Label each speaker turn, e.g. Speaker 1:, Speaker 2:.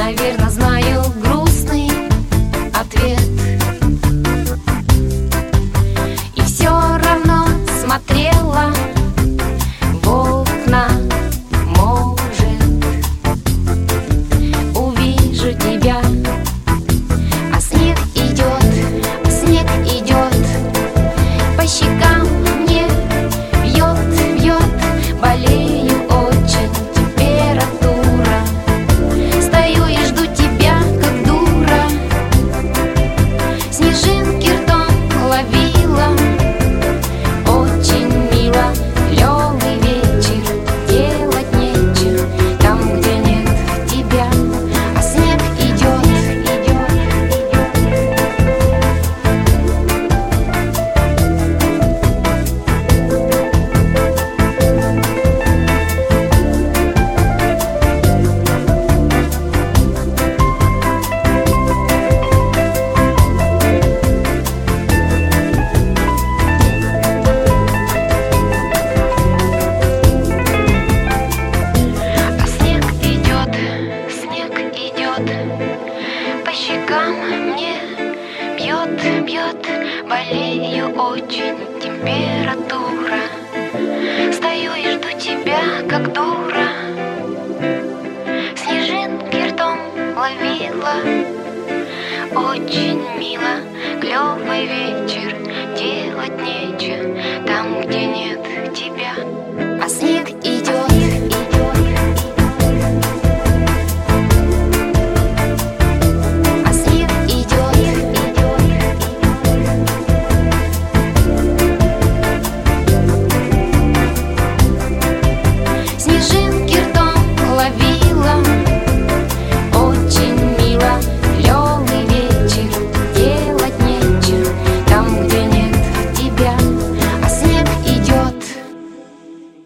Speaker 1: наверно, знаю грустный ответ. И все равно смотрела в окна. Может, увижу тебя, а снег идет по щекам мне, бьет, болею очень, температура. Стою и жду тебя, как дура. Снежинки ртом ловила. Очень мило, клёвый вечер, делать нечего там, где нет тебя, а снег идет. По щекам мне, бьет, болею очень, температура. Стою и жду тебя, как дура. Снежинки ртом ловила. Очень мило, клёвый вечер, делать нечего